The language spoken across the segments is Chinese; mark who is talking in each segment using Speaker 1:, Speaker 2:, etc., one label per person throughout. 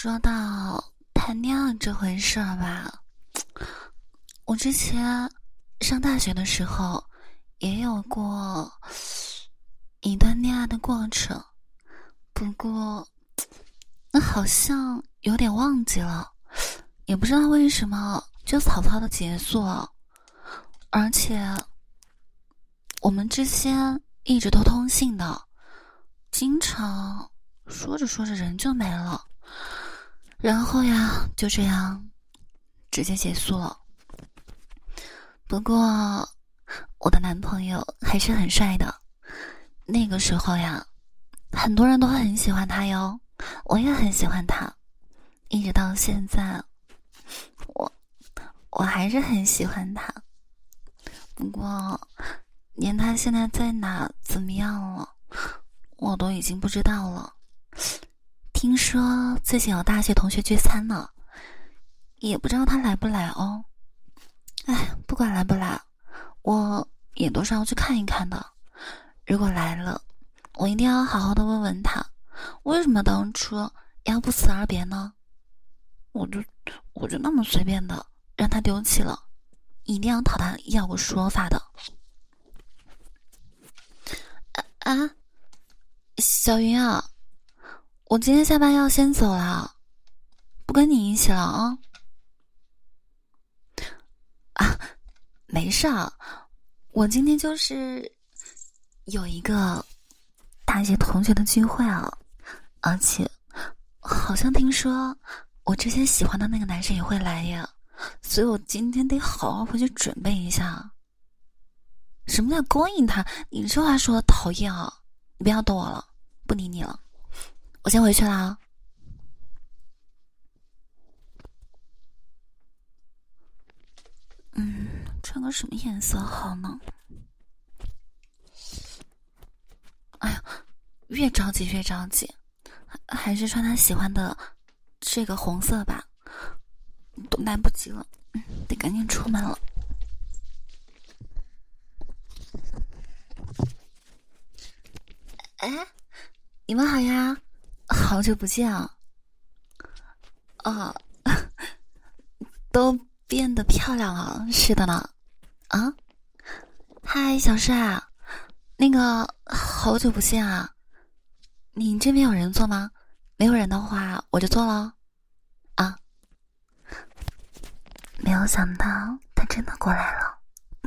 Speaker 1: 说到谈恋爱这回事儿吧，我之前上大学的时候也有过一段恋爱的过程，不过那好像有点忘记了，也不知道为什么就草草的结束了，而且我们之间一直都通信的，经常说着说着人就没了，然后呀就这样直接结束了。不过我的男朋友还是很帅的，那个时候呀很多人都很喜欢他哟，我也很喜欢他，一直到现在我还是很喜欢他。不过连他现在在哪怎么样了我都已经不知道了。听说最近有大学同学聚餐呢，也不知道他来不来哦。不管来不来，我也都是要去看一看的。如果来了，我一定要好好的问问他，为什么当初要不辞而别呢？我就那么随便的让他丢弃了，一定要讨他要个说法的。小云啊，我今天下班要先走了，不跟你一起了啊。没事儿，我今天就是有一个大学同学的聚会啊，而且好像听说我之前喜欢的那个男生也会来呀，所以我今天得好好回去准备一下。什么叫勾引他？你这话说的讨厌啊！你不要逗我了，不理你了，我先回去啦。穿个什么颜色好呢？越着急越着急，还是穿他喜欢的这个红色吧，都来不及了，得赶紧出门了。你们好呀，好久不见啊！都变得漂亮了，是的呢。嗨，小帅，那个好久不见啊，你这边有人坐吗？没有人的话我就坐了。没有想到他真的过来了。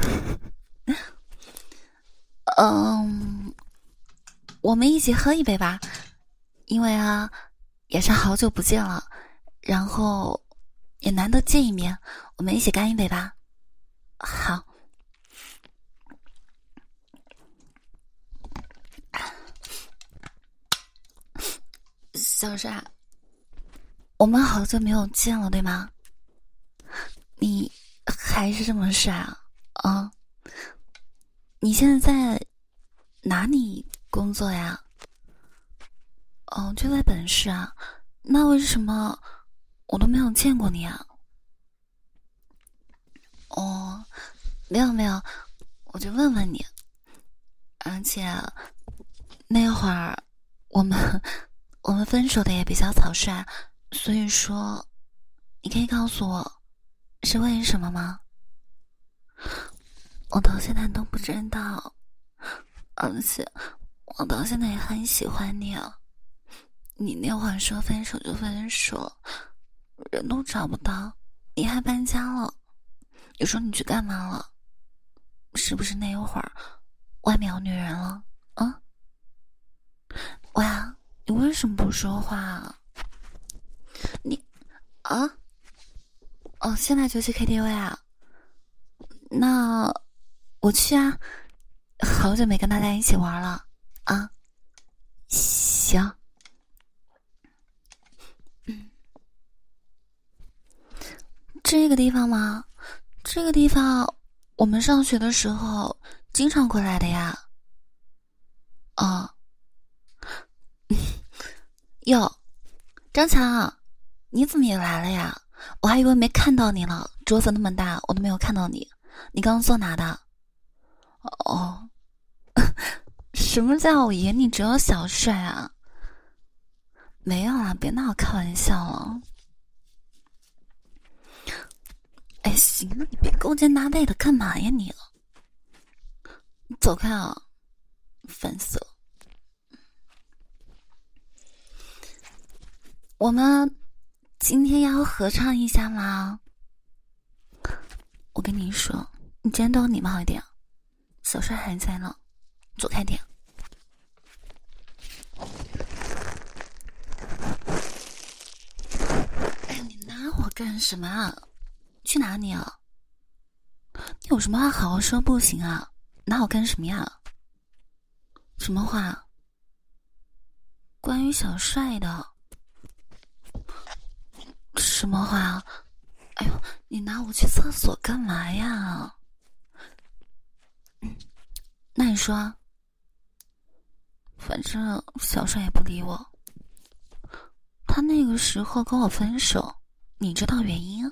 Speaker 1: 我们一起喝一杯吧，因为也是好久不见了，然后也难得见一面，我们一起干一杯吧。好。小帅，我们好久没有见了对吗？你还是这么帅啊？你现在在哪里工作呀？就在本市啊，那为什么我都没有见过你啊？没有，我就问问你。而且那会儿我们分手的也比较草率，所以说你可以告诉我是为什么吗？我到现在都不知道，而且我到现在也很喜欢你啊。你那会儿说分手就分手，人都找不到，你还搬家了，你说你去干嘛了？是不是那会儿外面有女人了？喂啊，你为什么不说话啊？你现在就去 KTV 啊？那我去啊，好久没跟大家一起玩了啊。行。这个地方吗？这个地方我们上学的时候经常过来的呀。哟，张强，你怎么也来了呀？我还以为没看到你了，桌子那么大我都没有看到你。你刚刚坐哪的？什么叫我眼里只有小帅啊？ 没有啦，别拿我开玩笑了。哎，行了，你别勾肩搭背的，干嘛呀你？走开啊，烦死了。我们今天要合唱一下吗？我跟你说，你今天多礼貌一点。小帅还在呢，走开点。哎，你拿我干什么啊？去哪里啊？你有什么话好好说不行啊？拿我干什么呀？什么话？关于小帅的？什么话？哎呦，你拿我去厕所干嘛呀？那你说，反正小帅也不理我。他那个时候跟我分手，你知道原因？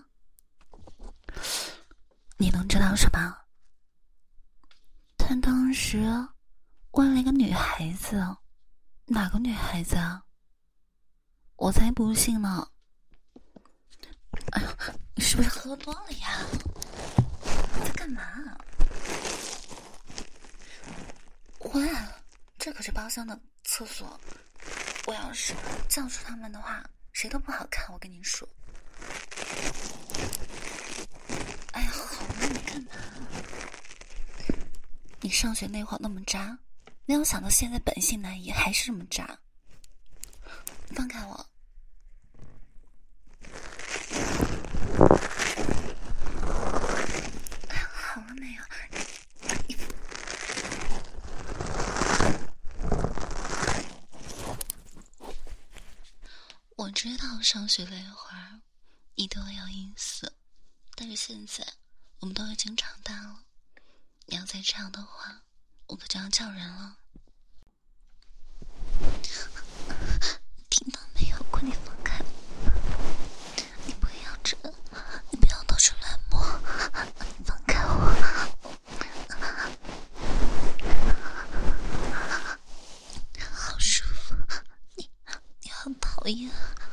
Speaker 1: 你能知道什么？他当时问了一个女孩子，哪个女孩子啊？我才不信呢！哎呦，你是不是喝多了呀？你在干嘛？喂，这可是包厢的厕所，我要是叫出他们的话，谁都不好看。我跟你说。哎呀，好了，你干嘛？你上学那会儿那么渣，没有想到现在本性难移，还是这么渣。放开我！好了没有？我知道上学那会儿你对我有意思，但是现在我们都已经长大了，你要再这样的话，我可就要叫人了。听到没有？快点放开！你不要这，你不要到处乱摸，放开我！好舒服，你好讨厌。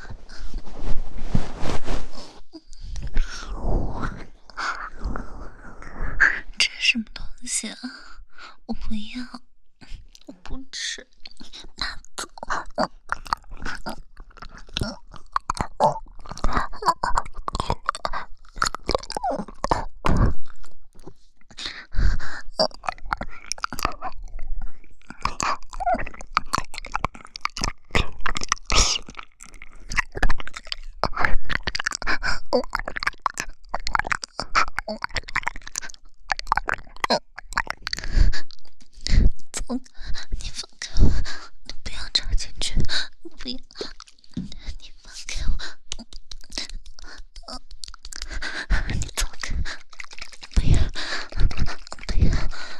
Speaker 1: 这是什么东西啊？我不要，我不吃，拿走。你放开我，你不要插进去，不要，你放开我，你走开，不要，不要，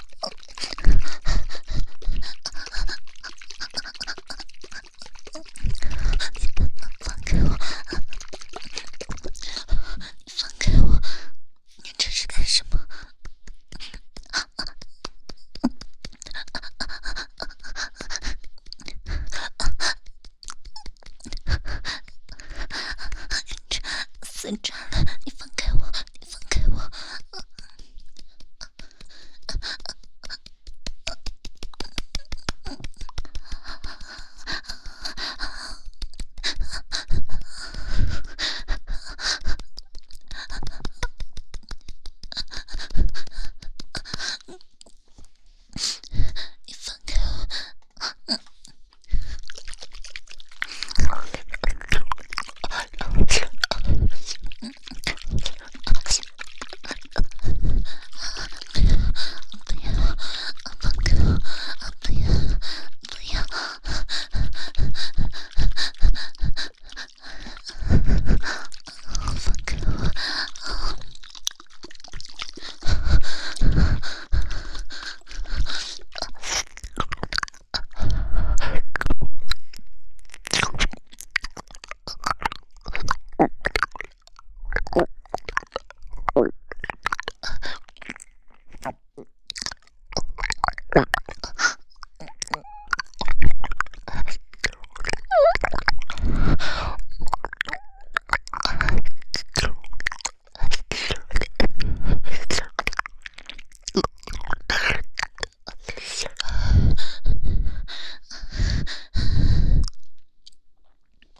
Speaker 1: 放开我，你放开我，你这是干什么？死渣！